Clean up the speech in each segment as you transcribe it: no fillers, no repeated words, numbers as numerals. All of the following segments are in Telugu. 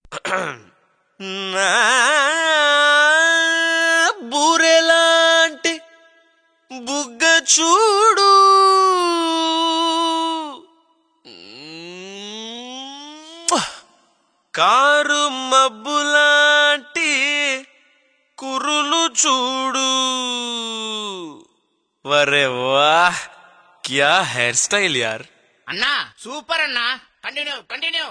నా బూరెలాంటి బుగ్గ చూడు, కారు మబ్బులాంటి కురులు చూడు. వరే వాహ్, క్యా హెయిర్ స్టైల్ యార్. అన్నా సూపర్ అన్నా, కంటిన్యూ కంటిన్యూ.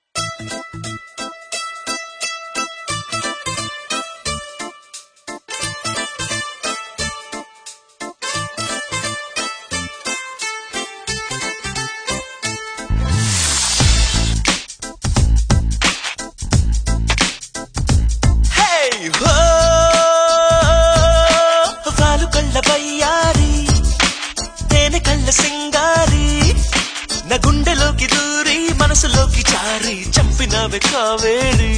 వాలు కళ్ళ బయ్యారి, తేనె కళ్ళ సింగారి, నా గుండెలోకి దూరి మనసులోకి జారి చంపినవే కావేరి.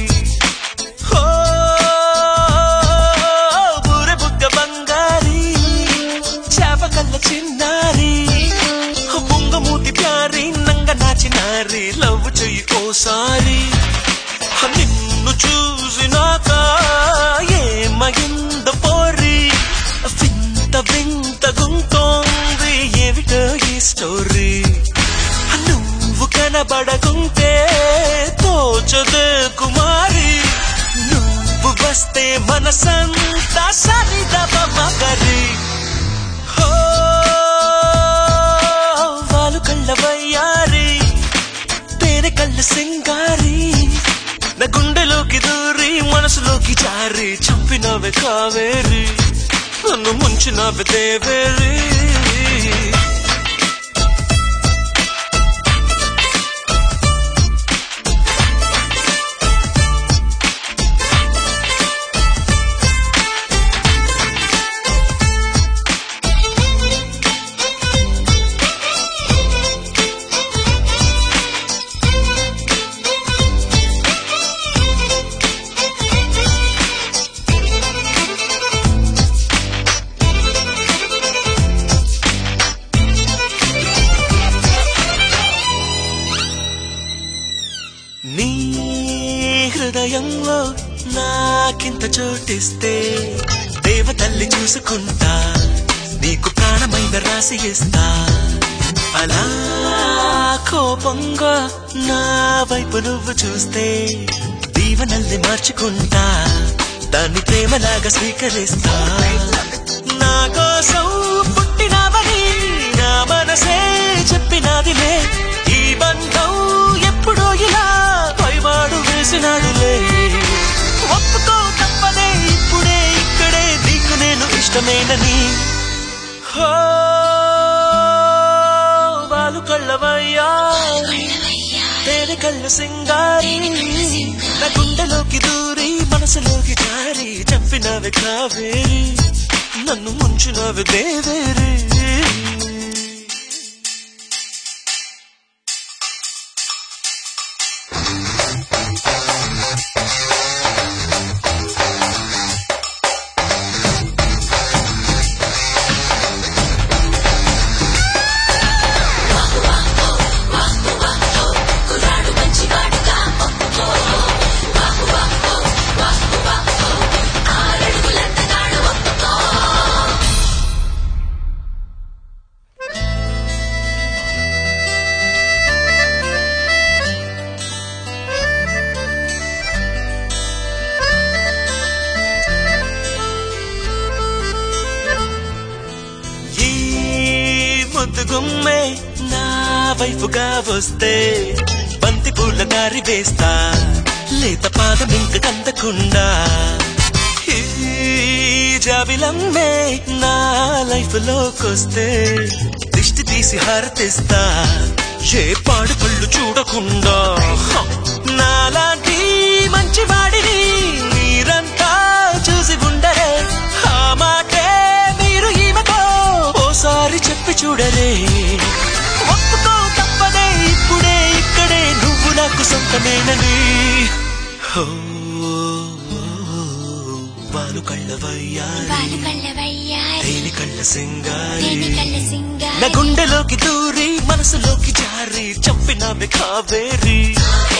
బూరె బుగ్గ బంగారి, చేప కళ్ళ చిన్నారి, ముంగమూతి ప్యారి, నంగ నాచినారి, లవ్ చెయ్యి ఓసారి. నిన్ను చూసినాక ఏమయింద పోరి, వింత వింత గుంతోంది ఏమిటో ఈ స్టోరీ. నువ్వు కనబడకుంటే తోచదే కుమారి, నువ్వు వస్తే మనసంతా సరిదవ మగరి. వాలు కళ్ళ వయ్యారి, తేనె కళ్ళ సింగారి, నా గుండెలోకి దూరి మనసులోకి జారి చంపినవే కావేరి, నన్ను ముంచినవే దేవేరి. నీ హృదయంలో నాకింత చోటిస్తే దేవతల్లి చూసుకుంటా, నీకు ప్రాణమైన రాసి ఇస్తా. అలా కోపంగా నా వైపు నువ్వు చూస్తే దీవనల్ని మార్చుకుంటా, దాన్ని ప్రేమలాగా స్వీకరిస్తా. నా కోసం పుట్టినవని నా మనసే చెప్పినదిలే, ఈ బంధం ఎప్పుడో ఇలా పైవాడు వేసినాడులే. ఒప్పుకో తప్పదే ఇప్పుడే ఇక్కడే, నీకు నేను ఇష్టమేనని. వాలు కళ్ళవయ్యారి, తేనె కళ్ళ సింగారి, నా గుండెలోకి దూరి మనసులోకి జారి చంపినవే కావేరి, నన్ను ముంచినవే దేవేరి. గుమ్మే నా వైపుగా వస్తే బంతి పూల దారి వేస్తా, లేత పాదం ఇంక కందకుండా. ఈ జాబిలమ్మే నా లైఫ్ లోకొస్తే దిష్టి తీసి హారతిస్తా, ఏ పాడు పళ్ళు చూడకుండా. నాలాంటి మంచివాడిని మీరంతా చూసి ఉండరే, ఆ మాటే మీరు ఈమెతో ఓసారి చెప్పి చూడరే. ఒప్పుకో తప్పదే ఇప్పుడే ఇక్కడే, నువ్వు నాకు సొంతమేనని. వాలు కళ్ళవయ్యారి, తేనె కళ్ళ సింగారి, నా గుండెలోకి దూరి మనసులోకి జారి చంపినవే కావేరి.